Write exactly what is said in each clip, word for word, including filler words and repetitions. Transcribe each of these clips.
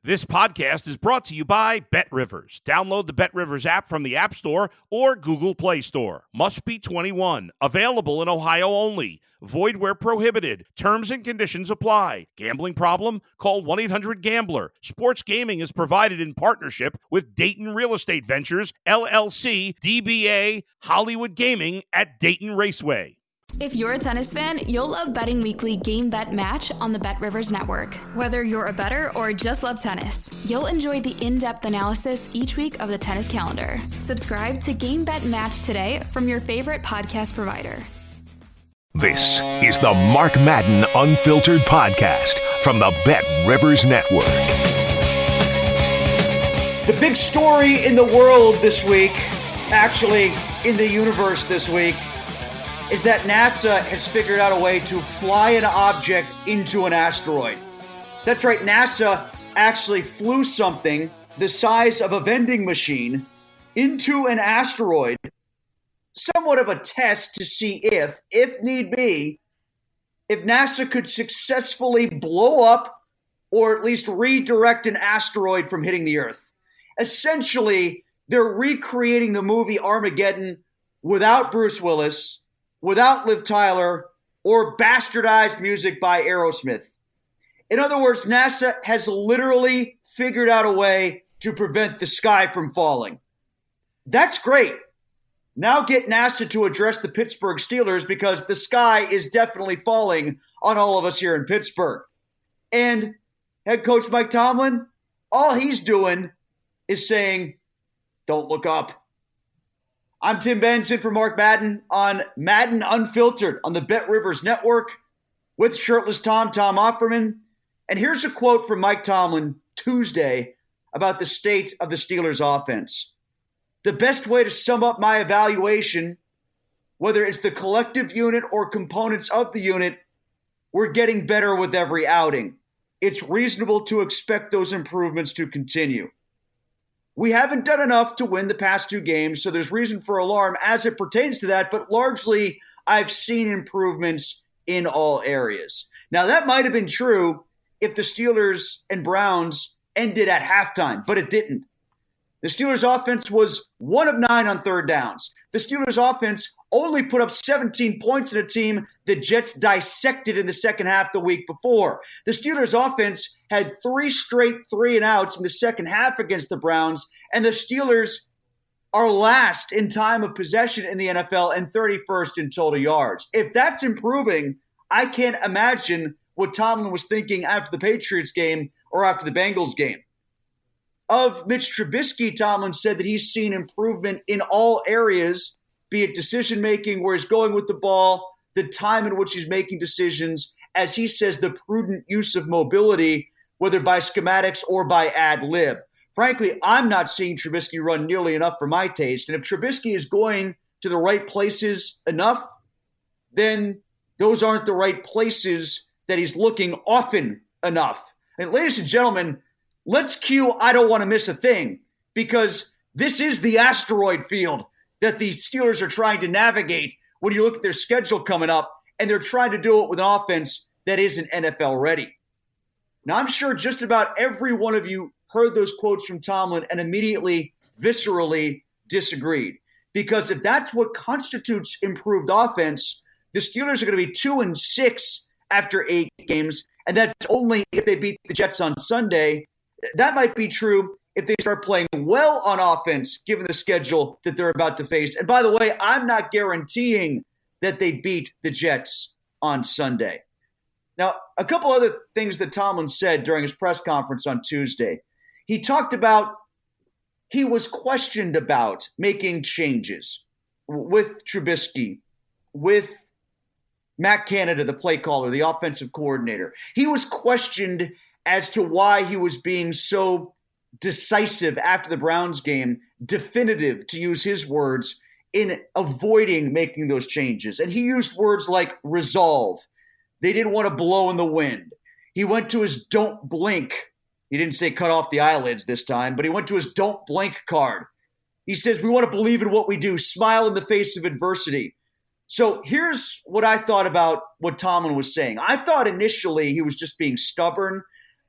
This podcast is brought to you by BetRivers. Download the BetRivers app from the App Store or Google Play Store. Must be twenty-one. Available in Ohio only. Void where prohibited. Terms and conditions apply. Gambling problem? Call one eight hundred gambler. Sports gaming is provided in partnership with Dayton Real Estate Ventures, L L C, D B A, Hollywood Gaming at Dayton Raceway. If you're a tennis fan, you'll love Betting Weekly Game Bet Match on the BetRivers Network. Whether you're a bettor or just love tennis, you'll enjoy the in-depth analysis each week of the tennis calendar. Subscribe to Game Bet Match today from your favorite podcast provider. This is the Mark Madden Unfiltered Podcast from the BetRivers Network. The big story in the world this week, actually in the universe this week, is that NASA has figured out a way to fly an object into an asteroid. That's right, NASA actually flew something the size of a vending machine into an asteroid, somewhat of a test to see if, if need be, if NASA could successfully blow up or at least redirect an asteroid from hitting the Earth. Essentially, they're recreating the movie Armageddon without Bruce Willis, without Liv Tyler, or bastardized music by Aerosmith. In other words, NASA has literally figured out a way to prevent the sky from falling. That's great. Now get NASA to address the Pittsburgh Steelers because the sky is definitely falling on all of us here in Pittsburgh. And head coach Mike Tomlin, all he's doing is saying, don't look up. I'm Tim Benson for Mark Madden on Madden Unfiltered on the BetRivers Network with shirtless Tom, Tom Offerman. And here's a quote from Mike Tomlin Tuesday about the state of the Steelers offense. The best way to sum up my evaluation, whether it's the collective unit or components of the unit, we're getting better with every outing. It's reasonable to expect those improvements to continue. We haven't done enough to win the past two games, so there's reason for alarm as it pertains to that, but largely I've seen improvements in all areas. Now, that might have been true if the Steelers and Browns ended at halftime, but it didn't. The Steelers' offense was one of nine on third downs. The Steelers' offense only put up seventeen points in a team the Jets dissected in the second half the week before. The Steelers' offense had three straight three and outs in the second half against the Browns, and the Steelers are last in time of possession in the N F L and thirty-first in total yards. If that's improving, I can't imagine what Tomlin was thinking after the Patriots game or after the Bengals game. Of Mitch Trubisky, Tomlin said that he's seen improvement in all areas, be it decision-making, where he's going with the ball, the time in which he's making decisions, as he says, the prudent use of mobility, whether by schematics or by ad lib. Frankly, I'm not seeing Trubisky run nearly enough for my taste. And if Trubisky is going to the right places enough, then those aren't the right places that he's looking often enough. And ladies and gentlemen, let's cue I don't want to miss a thing, because this is the asteroid field that the Steelers are trying to navigate when you look at their schedule coming up, and they're trying to do it with an offense that isn't N F L ready. Now, I'm sure just about every one of you heard those quotes from Tomlin and immediately, viscerally disagreed. Because if that's what constitutes improved offense, the Steelers are going to be two and six after eight games, and that's only if they beat the Jets on Sunday. That might be true if they start playing well on offense, given the schedule that they're about to face. And by the way, I'm not guaranteeing that they beat the Jets on Sunday. Now, a couple other things that Tomlin said during his press conference on Tuesday. He talked about he was questioned about making changes with Trubisky, with Matt Canada, the play caller, the offensive coordinator. He was questioned as to why he was being so decisive after the Browns game, definitive, to use his words, in avoiding making those changes. And he used words like resolve. They didn't want to blow in the wind. He went to his don't blink. He didn't say cut off the eyelids this time, but he went to his don't blink card. He says, we want to believe in what we do, smile in the face of adversity. So here's what I thought about what Tomlin was saying. I thought initially he was just being stubborn,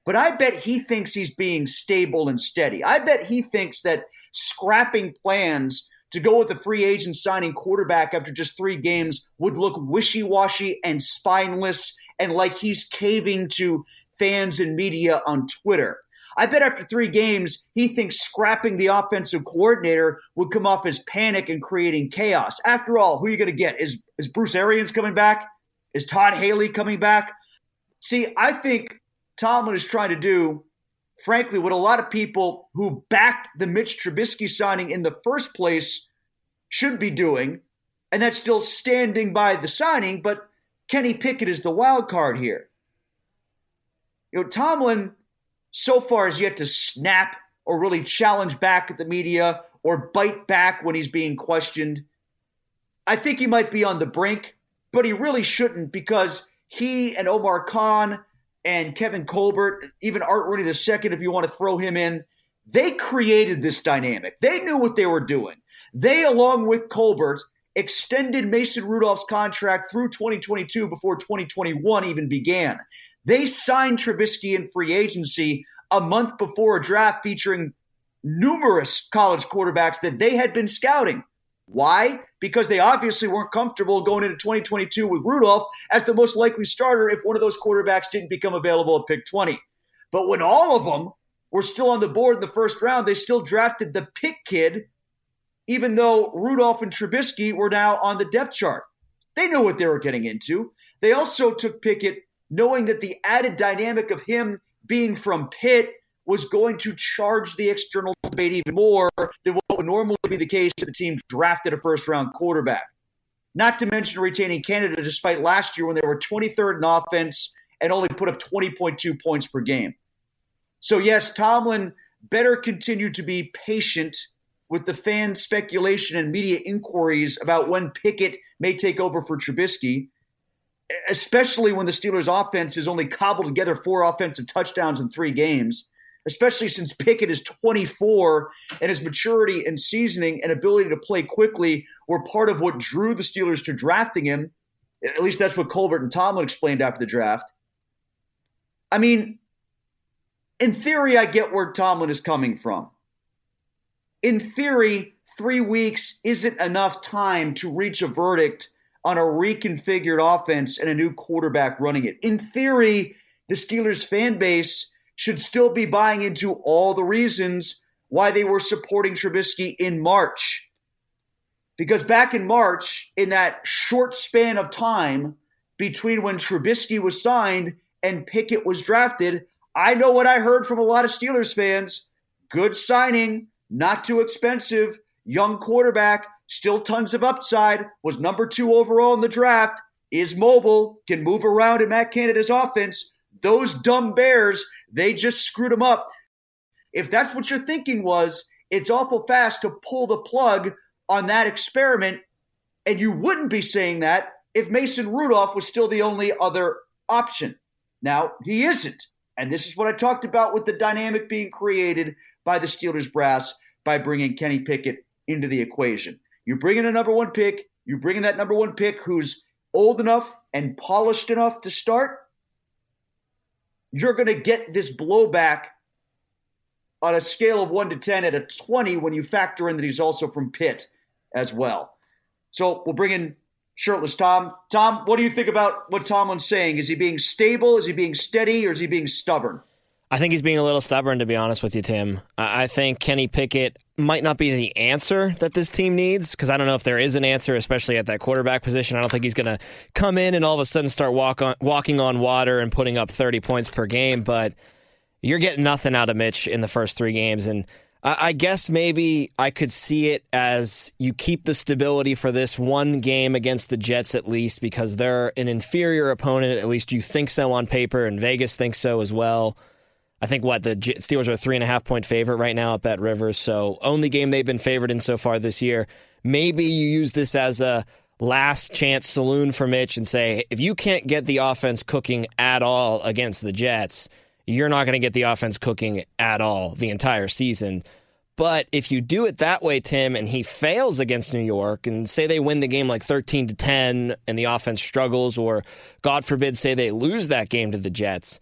but I bet he thinks he's being stable and steady. I bet he thinks that scrapping plans to go with a free agent signing quarterback after just three games would look wishy-washy and spineless and like he's caving to fans and media on Twitter. I bet after three games, he thinks scrapping the offensive coordinator would come off as panic and creating chaos. After all, who are you going to get? Is, is Bruce Arians coming back? Is Todd Haley coming back? See, I think Tomlin is trying to do, frankly, what a lot of people who backed the Mitch Trubisky signing in the first place should be doing, and that's still standing by the signing, but Kenny Pickett is the wild card here. You know, Tomlin so far has yet to snap or really challenge back at the media or bite back when he's being questioned. I think he might be on the brink, but he really shouldn't, because he and Omar Khan and Kevin Colbert, even Art Rooney the second, if you want to throw him in, they created this dynamic. They knew what they were doing. They, along with Colbert, extended Mason Rudolph's contract through twenty twenty-two before twenty twenty-one even began. They signed Trubisky in free agency a month before a draft featuring numerous college quarterbacks that they had been scouting. Why? Because they obviously weren't comfortable going into twenty twenty-two with Rudolph as the most likely starter if one of those quarterbacks didn't become available at pick twenty. But when all of them were still on the board in the first round, they still drafted the pick kid, even though Rudolph and Trubisky were now on the depth chart. They knew what they were getting into. They also took Pickett knowing that the added dynamic of him being from Pitt was going to charge the external debate even more than what would normally be the case if the team drafted a first-round quarterback. Not to mention retaining Canada despite last year when they were twenty-third in offense and only put up twenty point two points per game. So yes, Tomlin better continue to be patient with the fan speculation and media inquiries about when Pickett may take over for Trubisky, especially when the Steelers' offense has only cobbled together four offensive touchdowns in three games, especially since Pickett is twenty-four and his maturity and seasoning and ability to play quickly were part of what drew the Steelers to drafting him. At least that's what Colbert and Tomlin explained after the draft. I mean, in theory, I get where Tomlin is coming from. In theory, three weeks isn't enough time to reach a verdict on a reconfigured offense and a new quarterback running it. In theory, the Steelers fan base should still be buying into all the reasons why they were supporting Trubisky in March. Because back in March, in that short span of time between when Trubisky was signed and Pickett was drafted, I know what I heard from a lot of Steelers fans. Good signing, not too expensive, young quarterback, still tons of upside, was number two overall in the draft, is mobile, can move around in Matt Canada's offense. Those dumb Bears, they just screwed him up. If that's what your thinking was, it's awful fast to pull the plug on that experiment, and you wouldn't be saying that if Mason Rudolph was still the only other option. Now, he isn't, and this is what I talked about with the dynamic being created by the Steelers brass by bringing Kenny Pickett into the equation. You bring in a number one pick, you bring in that number one pick who's old enough and polished enough to start, you're going to get this blowback on a scale of one to ten at a twenty when you factor in that he's also from Pitt as well. So we'll bring in Shirtless Tom. Tom, what do you think about what Tomlin's saying? Is he being stable? Is he being steady? Or is he being stubborn? I think he's being a little stubborn, to be honest with you, Tim. I think Kenny Pickett might not be the answer that this team needs, because I don't know if there is an answer, especially at that quarterback position. I don't think he's going to come in and all of a sudden start walk on, walking on water and putting up thirty points per game, but you're getting nothing out of Mitch in the first three games. And I, I guess maybe I could see it as you keep the stability for this one game against the Jets at least, because they're an inferior opponent. At least you think so on paper, and Vegas thinks so as well. I think, what, the Steelers are a three and a half point favorite right now at Bet Rivers, so only game they've been favored in so far this year. Maybe you use this as a last chance saloon for Mitch and say, if you can't get the offense cooking at all against the Jets, you're not going to get the offense cooking at all the entire season. But if you do it that way, Tim, and he fails against New York, and say they win the game like thirteen to ten and the offense struggles, or God forbid, say they lose that game to the Jets,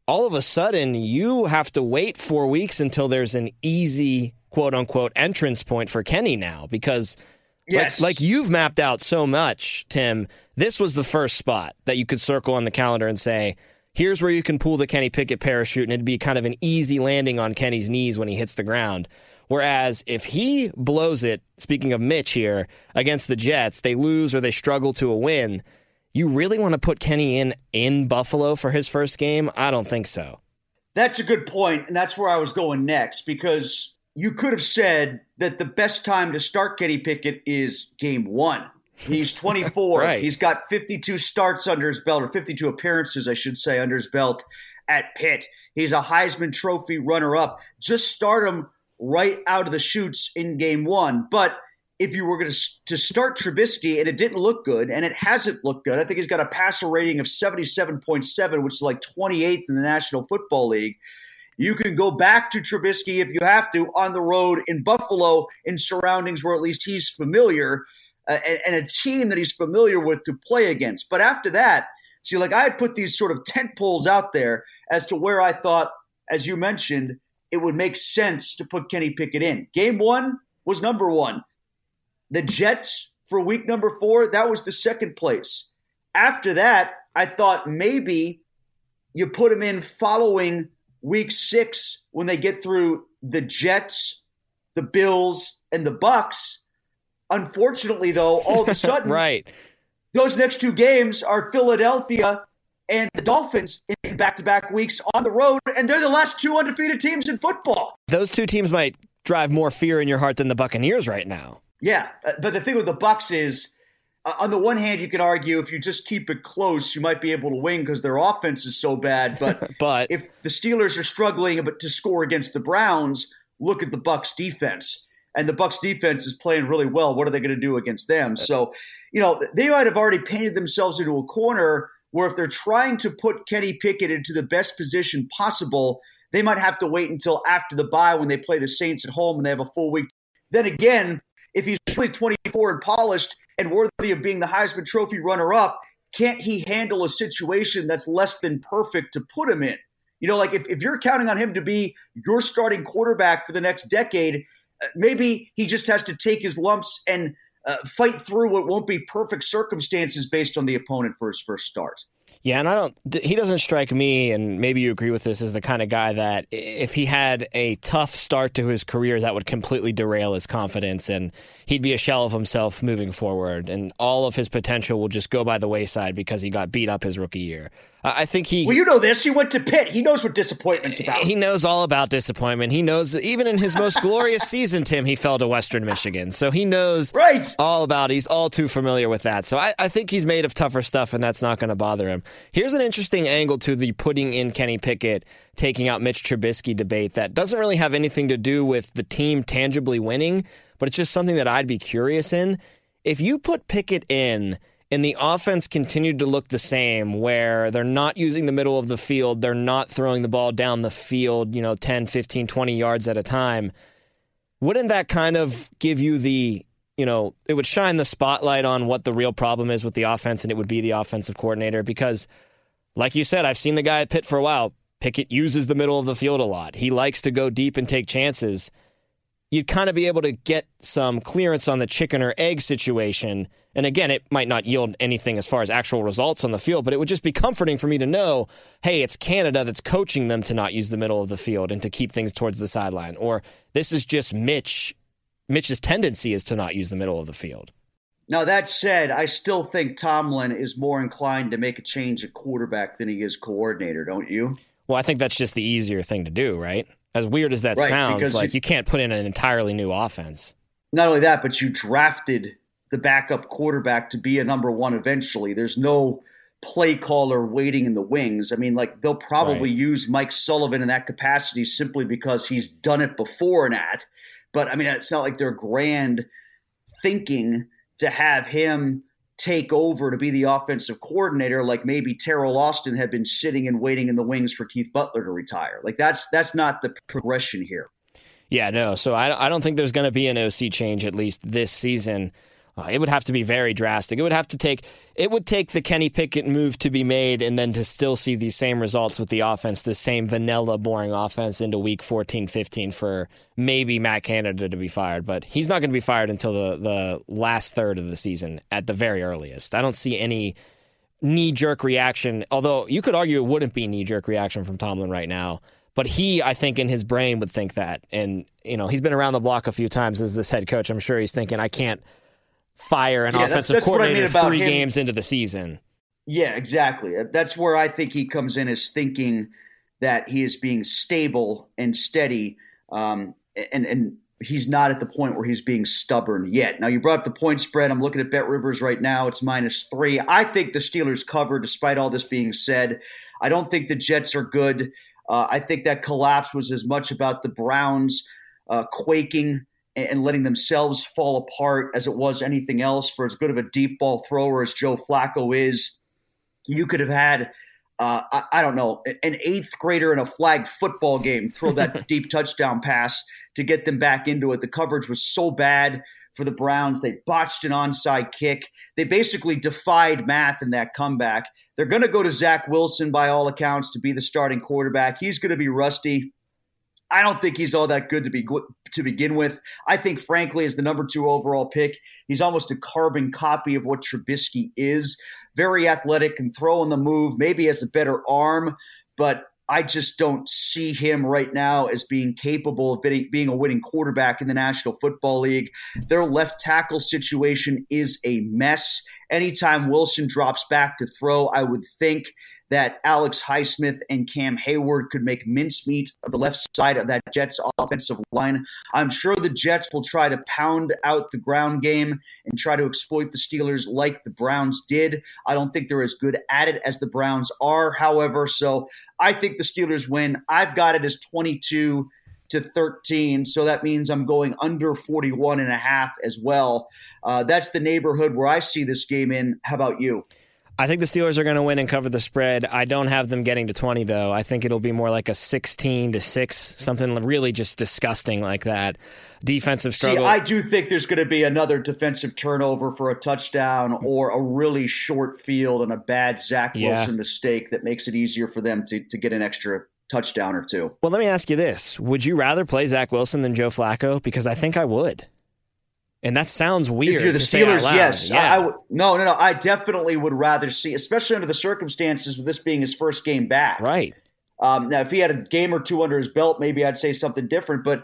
all of a sudden you have to wait four weeks until there's an easy, quote unquote, entrance point for Kenny now, because yes. like, like you've mapped out so much, Tim, this was the first spot that you could circle on the calendar and say, here's where you can pull the Kenny Pickett parachute, and it'd be kind of an easy landing on Kenny's knees when he hits the ground. Whereas if he blows it, speaking of Mitch here, against the Jets, they lose or they struggle to a win, you really want to put Kenny in in Buffalo for his first game? I don't think so. That's a good point, and that's where I was going next, because you could have said that the best time to start Kenny Pickett is game one. He's twenty-four. Right. He's got fifty-two starts under his belt, or fifty-two appearances, I should say, under his belt at Pitt. He's a Heisman Trophy runner-up. Just start him right out of the chutes in game one. But if you were going to to start Trubisky and it didn't look good, and it hasn't looked good, I think he's got a passer rating of seventy-seven point seven, which is like twenty-eighth in the National Football League. You can go back to Trubisky if you have to on the road in Buffalo, in surroundings where at least he's familiar, uh, and, and a team that he's familiar with to play against. But after that, see, like I had put these sort of tent poles out there as to where I thought, as you mentioned, it would make sense to put Kenny Pickett in. Game one was number one. The Jets for week number four, that was the second place. After that, I thought maybe you put him in following week six when they get through the Jets, the Bills, and the Bucks. Unfortunately, though, all of a sudden, right. those next two games are Philadelphia and the Dolphins in back-to-back weeks on the road, and they're the last two undefeated teams in football. Those two teams might drive more fear in your heart than the Buccaneers right now. Yeah, but the thing with the Bucs is, uh, on the one hand, you could argue if you just keep it close, you might be able to win because their offense is so bad. But, but if the Steelers are struggling to score against the Browns, look at the Bucs defense. And the Bucs defense is playing really well. What are they going to do against them? So, you know, they might have already painted themselves into a corner where if they're trying to put Kenny Pickett into the best position possible, they might have to wait until after the bye when they play the Saints at home and they have a full week. Then again, if he's really twenty-four and polished and worthy of being the Heisman Trophy runner-up, can't he handle a situation that's less than perfect to put him in? You know, like if, if you're counting on him to be your starting quarterback for the next decade, maybe he just has to take his lumps and uh, fight through what won't be perfect circumstances based on the opponent for his first start. Yeah, and I don't. He doesn't strike me, and maybe you agree with this, as the kind of guy that if he had a tough start to his career, that would completely derail his confidence, and he'd be a shell of himself moving forward, and all of his potential will just go by the wayside because he got beat up his rookie year. I think he. Well, you know this. He went to Pitt. He knows what disappointment's about. He knows all about disappointment. He knows even in his most glorious season, Tim, he fell to Western Michigan. So he knows right. all about it. He's all too familiar with that. So I, I think he's made of tougher stuff, and that's not going to bother him. Here's an interesting angle to the putting in Kenny Pickett, taking out Mitch Trubisky debate that doesn't really have anything to do with the team tangibly winning, but it's just something that I'd be curious in. If you put Pickett in and the offense continued to look the same, where they're not using the middle of the field, they're not throwing the ball down the field, you know, ten, fifteen, twenty yards at a time, wouldn't that kind of give you the, you know, it would shine the spotlight on what the real problem is with the offense, and it would be the offensive coordinator? Because, like you said, I've seen the guy at Pitt for a while. Pickett uses the middle of the field a lot. He likes to go deep and take chances. You'd kind of be able to get some clearance on the chicken or egg situation. And again, it might not yield anything as far as actual results on the field, but it would just be comforting for me to know, hey, it's Canada that's coaching them to not use the middle of the field and to keep things towards the sideline. Or this is just Mitch. Mitch's tendency is to not use the middle of the field. Now, that said, I still think Tomlin is more inclined to make a change at quarterback than he is coordinator, don't you? Well, I think that's just the easier thing to do, right? As weird as that right, sounds, like you can't put in an entirely new offense. Not only that, but you drafted the backup quarterback to be a number one eventually. There's no play caller waiting in the wings. I mean, like they'll probably right. use Mike Sullivan in that capacity simply because he's done it before and at. But I mean, it's not like they're grand thinking to have him take over to be the offensive coordinator, like maybe Terrell Austin had been sitting and waiting in the wings for Keith Butler to retire. Like that's that's not the progression here. Yeah, no. So I, I don't think there's going to be an O C change, at least this season. it would have to be very drastic. It would have to take it would take the Kenny Pickett move to be made, and then to still see these same results with the offense, the same vanilla, boring offense into week fourteen, fifteen for maybe Matt Canada to be fired. But he's not going to be fired until the, the last third of the season at the very earliest. I don't see any knee-jerk reaction, although you could argue it wouldn't be knee-jerk reaction from Tomlin right now. But he, I think, in his brain would think that. And, you know, he's been around the block a few times as this head coach. I'm sure he's thinking, I can't fire an yeah, offensive that's, that's coordinator I mean three him. games into the season. Yeah, exactly. That's where I think he comes in, as thinking that he is being stable and steady, um, and and he's not at the point where he's being stubborn yet. Now, you brought up the point spread. I'm looking at Bet Rivers right now. It's minus three. I think the Steelers cover, despite all this being said. I don't think the Jets are good. Uh, I think that collapse was as much about the Browns uh, quaking and letting themselves fall apart as it was anything else. For as good of a deep ball thrower as Joe Flacco is, you could have had, uh, I, I don't know, an eighth grader in a flag football game throw that deep touchdown pass to get them back into it. The coverage was so bad for the Browns. They botched an onside kick. They basically defied math in that comeback. They're going to go to Zach Wilson, by all accounts, to be the starting quarterback. He's going to be rusty. I don't think he's all that good to be to begin with. I think, frankly, as the number two overall pick, he's almost a carbon copy of what Trubisky is. Very athletic, can throw on the move, maybe has a better arm, but I just don't see him right now as being capable of being a winning quarterback in the National Football League. Their left tackle situation is a mess. Anytime Wilson drops back to throw, I would think that Alex Highsmith and Cam Hayward could make mincemeat of the left side of that Jets offensive line. I'm sure the Jets will try to pound out the ground game and try to exploit the Steelers like the Browns did. I don't think they're as good at it as the Browns are, however, so I think the Steelers win. I've got it as twenty-two to thirteen, so that means I'm going under forty-one and a half as well. Uh, that's the neighborhood where I see this game in. How about you? I think the Steelers are going to win and cover the spread. I don't have them getting to twenty, though. I think it'll be more like a sixteen to six, something really just disgusting like that. Defensive struggle. See, I do think there's going to be another defensive turnover for a touchdown or a really short field and a bad Zach Wilson yeah. mistake that makes it easier for them to, to get an extra touchdown or two. Well, let me ask you this. Would you rather play Zach Wilson than Joe Flacco? Because I think I would. And that sounds weird. If you're the to Steelers, say out loud. yes. Yeah. I, I w- no, no, no. I definitely would rather see, especially under the circumstances with this being his first game back. Right. Um, now, if he had a game or two under his belt, maybe I'd say something different. But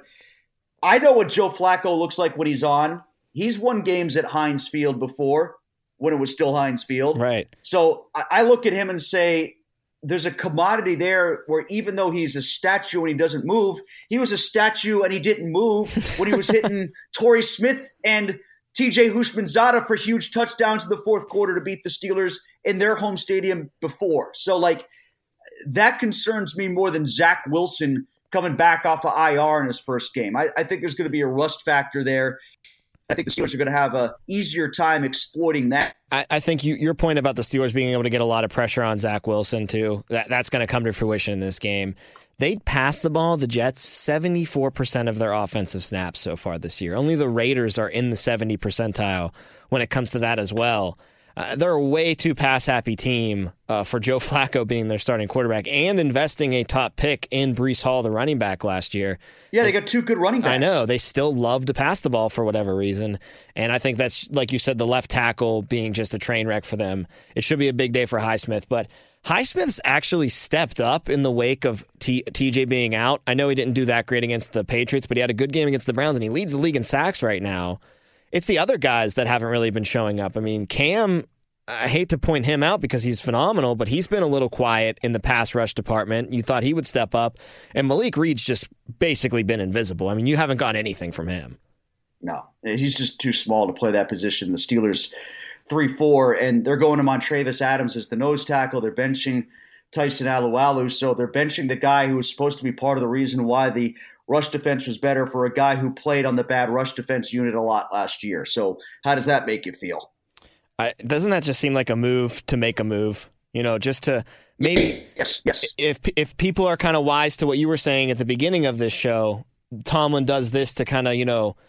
I know what Joe Flacco looks like when he's on. He's won games at Heinz Field before, when it was still Heinz Field. Right. So I, I look at him and say, there's a commodity there where even though he's a statue and he doesn't move, he was a statue and he didn't move when he was hitting Torrey Smith and T J Houshmandzadeh for huge touchdowns in the fourth quarter to beat the Steelers in their home stadium before. So, like, that concerns me more than Zach Wilson coming back off of I R in his first game. I, I think there's going to be a rust factor there. I think the Steelers are going to have a easier time exploiting that. I, I think you, your point about the Steelers being able to get a lot of pressure on Zach Wilson, too, that, that's going to come to fruition in this game. They passed the ball, the Jets, seventy-four percent of their offensive snaps so far this year. Only the Raiders are in the seventy percentile when it comes to that as well. Uh, they're a way too pass-happy team uh, for Joe Flacco being their starting quarterback and investing a top pick in Breece Hall, the running back, last year. Yeah, they got two good running backs. I know. They still love to pass the ball for whatever reason. And I think that's, like you said, the left tackle being just a train wreck for them. It should be a big day for Highsmith. But Highsmith's actually stepped up in the wake of T- TJ being out. I know he didn't do that great against the Patriots, but he had a good game against the Browns, and he leads the league in sacks right now. It's the other guys that haven't really been showing up. I mean, Cam, I hate to point him out because he's phenomenal, but he's been a little quiet in the pass rush department. You thought he would step up. And Malik Reed's just basically been invisible. I mean, you haven't got anything from him. No, he's just too small to play that position. The Steelers three four, and they're going to Montravis Adams as the nose tackle. They're benching Tyson Alualu, so they're benching the guy who was supposed to be part of the reason why the rush defense was better for a guy who played on the bad rush defense unit a lot last year. So how does that make you feel? I, doesn't that just seem like a move to make a move? You know, just to maybe yes, yes. If if people are kind of wise to what you were saying at the beginning of this show, Tomlin does this to kind of, you know,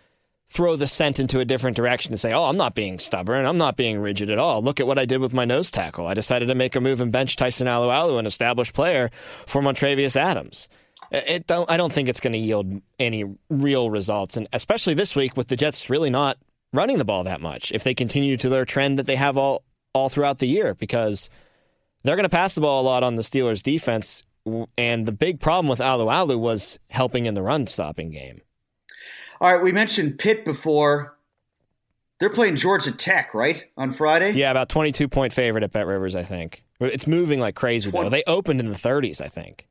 throw the scent into a different direction and say, oh, I'm not being stubborn. I'm not being rigid at all. Look at what I did with my nose tackle. I decided to make a move and bench Tyson Alualu, an established player, for Montrevious Adams. It don't, I don't think it's going to yield any real results, and especially this week with the Jets really not running the ball that much if they continue to their trend that they have all, all throughout the year, because they're going to pass the ball a lot on the Steelers' defense, and the big problem with Alualu was helping in the run-stopping game. All right, we mentioned Pitt before. They're playing Georgia Tech, right, on Friday? Yeah, about twenty-two point favorite at Bet Rivers, I think. It's moving like crazy, though. They opened in the thirties, I think.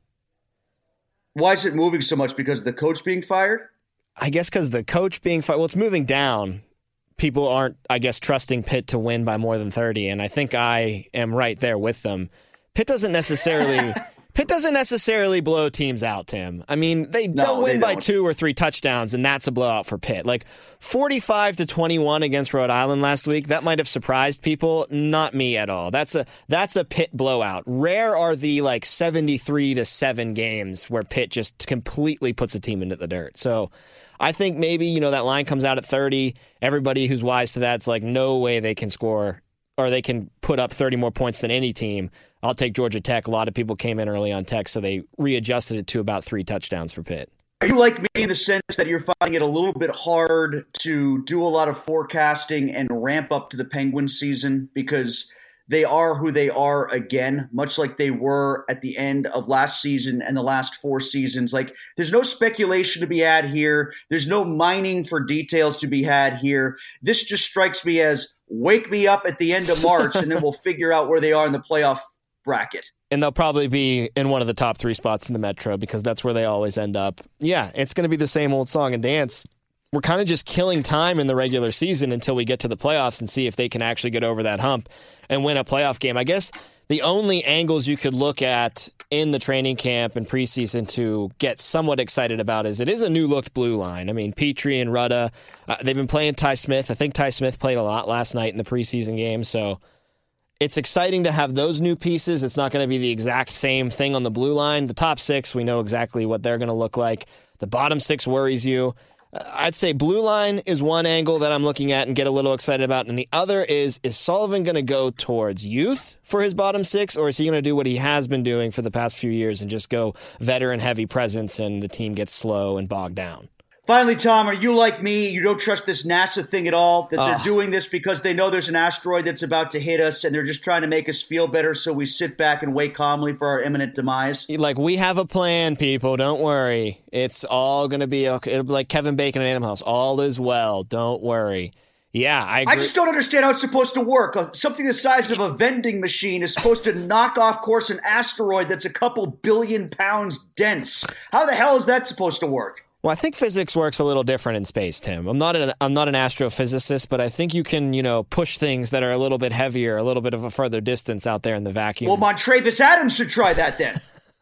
Why is it moving so much? Because of the coach being fired? I guess because the coach being fired. Well, it's moving down. People aren't, I guess, trusting Pitt to win by more than thirty, and I think I am right there with them. Pitt doesn't necessarily... Pitt doesn't necessarily blow teams out, Tim. I mean, they no, don't win they by don't. two or three touchdowns, and that's a blowout for Pitt. Like forty-five to twenty-one against Rhode Island last week, that might have surprised people. Not me at all. That's a that's a Pitt blowout. Rare are the like seventy-three to seven games where Pitt just completely puts a team into the dirt. So I think maybe, you know, that line comes out at thirty. Everybody who's wise to that's like, no way they can score or they can put up thirty more points than any team. I'll take Georgia Tech. A lot of people came in early on Tech, so they readjusted it to about three touchdowns for Pitt. Are you like me in the sense that you're finding it a little bit hard to do a lot of forecasting and ramp up to the Penguins season because they are who they are again, much like they were at the end of last season and the last four seasons? Like, there's no speculation to be had here. There's no mining for details to be had here. This just strikes me as wake me up at the end of March, and then we'll figure out where they are in the playoff bracket. And they'll probably be in one of the top three spots in the Metro because that's where they always end up. Yeah, it's going to be the same old song and dance. We're kind of just killing time in the regular season until we get to the playoffs and see if they can actually get over that hump and win a playoff game. I guess the only angles you could look at in the training camp and preseason to get somewhat excited about is it is a new-looked blue line. I mean, Petrie and Rutta, uh, they've been playing Ty Smith. I think Ty Smith played a lot last night in the preseason game, so it's exciting to have those new pieces. It's not going to be the exact same thing on the blue line. The top six, we know exactly what they're going to look like. The bottom six worries you. I'd say blue line is one angle that I'm looking at and get a little excited about. And the other is, is Sullivan going to go towards youth for his bottom six, or is he going to do what he has been doing for the past few years and just go veteran-heavy presence and the team gets slow and bogged down? Finally, Tom, are you like me? You don't trust this NASA thing at all? That they're Ugh. doing this because they know there's an asteroid that's about to hit us and they're just trying to make us feel better so we sit back and wait calmly for our imminent demise? Like, we have a plan, people. Don't worry. It's all going to be okay. It'll be like Kevin Bacon in Animal House. All is well. Don't worry. Yeah, I agree. I just don't understand how it's supposed to work. Something the size of a vending machine is supposed to knock off course an asteroid that's a couple billion pounds dense. How the hell is that supposed to work? Well, I think physics works a little different in space, Tim. I'm not an I'm not an astrophysicist, but I think you can, you know, push things that are a little bit heavier, a little bit of a further distance out there in the vacuum. Well, Montrevious Adams should try that then.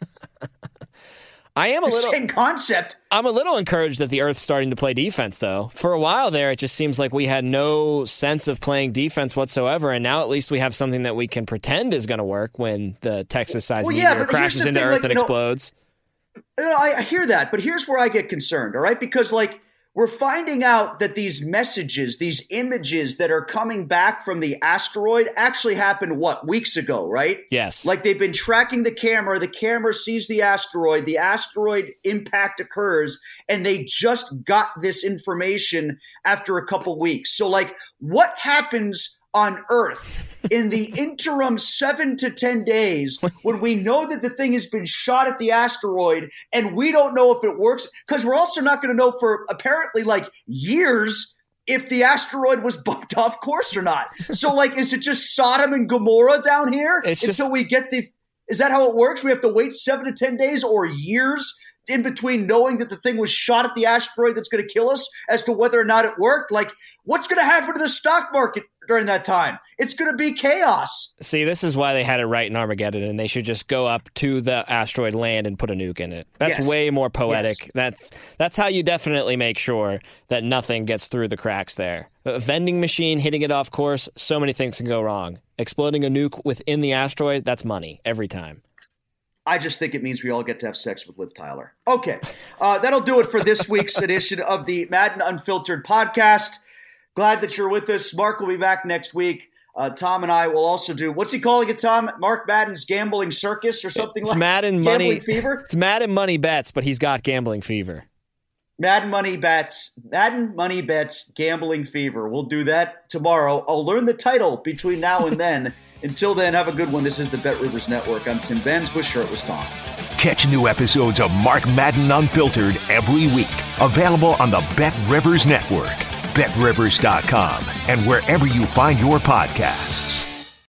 I am a the little same concept. I'm a little encouraged that the Earth's starting to play defense, though. For a while there, it just seems like we had no sense of playing defense whatsoever, and now at least we have something that we can pretend is going to work when the Texas-sized well, yeah, meteor crashes into thing, Earth like, and you know, explodes. You know, I, I hear that, but here's where I get concerned, all right? Because, like, we're finding out that these messages, these images that are coming back from the asteroid actually happened, what, weeks ago, right? Yes. Like, they've been tracking the camera. The camera sees the asteroid. The asteroid impact occurs, and they just got this information after a couple weeks. So, like, what happens on Earth in the interim seven to ten days when we know that the thing has been shot at the asteroid and we don't know if it works? Because we're also not going to know for apparently like years if the asteroid was bumped off course or not. So like, is it just Sodom and Gomorrah down here it's until just, we get the – is that how it works? We have to wait seven to ten days or years in between knowing that the thing was shot at the asteroid that's going to kill us as to whether or not it worked? Like, what's going to happen to the stock market during that time? It's going to be chaos. See, this is why they had it right in Armageddon, and they should just go up to the asteroid, land, and put a nuke in it. That's Yes. way more poetic. Yes. That's that's how you definitely make sure that nothing gets through the cracks there. A vending machine hitting it off course, so many things can go wrong. Exploding a nuke within the asteroid, that's money every time. I just think it means we all get to have sex with Liv Tyler. Okay, uh, that'll do it for this week's edition of the Madden Unfiltered podcast. Glad that you're with us. Mark will be back next week. Uh, Tom and I will also do, what's he calling it, Tom? Mark Madden's Gambling Circus or something it's like that? Madden Gambling Money Fever? It's Madden Money Bets, but he's got Gambling Fever. Madden Money Bets, Madden Money Bets, Gambling Fever. We'll do that tomorrow. I'll learn the title between now and then. Until then, have a good one. This is the Bet Rivers Network. I'm Tim Benz with Shirtless Tom. Catch new episodes of Mark Madden Unfiltered every week. Available on the Bet Rivers Network, bet rivers dot com, and wherever you find your podcasts.